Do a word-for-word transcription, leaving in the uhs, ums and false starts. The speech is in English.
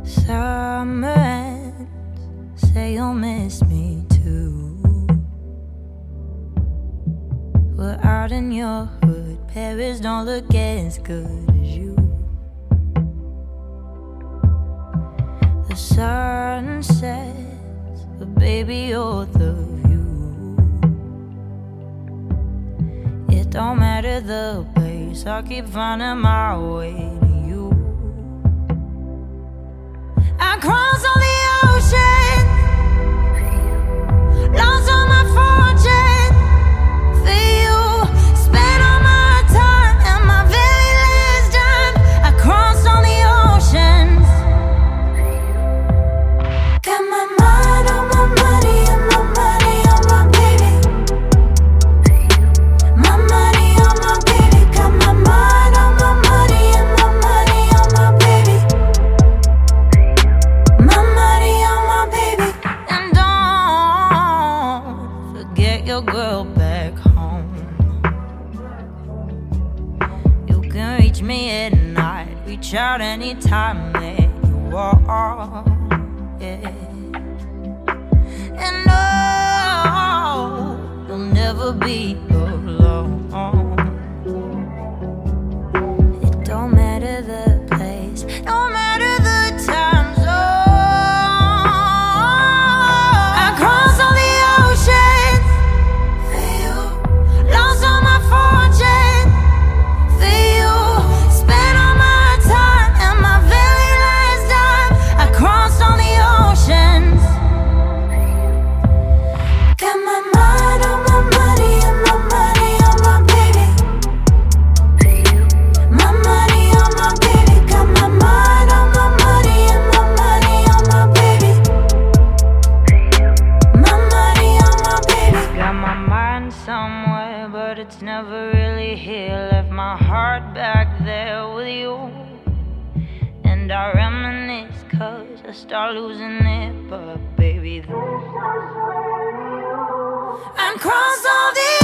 Summer ends, say you'll miss me too. We're out in your hood, Paris don't look as good as you. The sun sets, but baby you're the view. It don't matter the place, I'll keep finding my way to you. I cross all the ocean, lost all my fortune for you. Spent all my time and my very last dime. I crossed all the oceans. Got my mind on my money and my money on my baby. My money on my baby. Got my mind on my money and my money on my baby. My money on my baby. And don't forget your girl back home. You can reach me at night, reach out anytime that you want. Yeah. And oh, you'll never be alone. It don't matter the place, don't matter the time zone. I crossed all the oceans for you, lost all my fortune for you. Spent all my time and my very last dime. I crossed all the oceans. Got my mind on my money and my money on my baby. My money on my baby. Got my mind on my money and my money on my baby. My money on my baby. Got my mind somewhere, but it's never really here. Left my heart back there with you. And I reminisce cause I start losing it. But baby, I crossed all the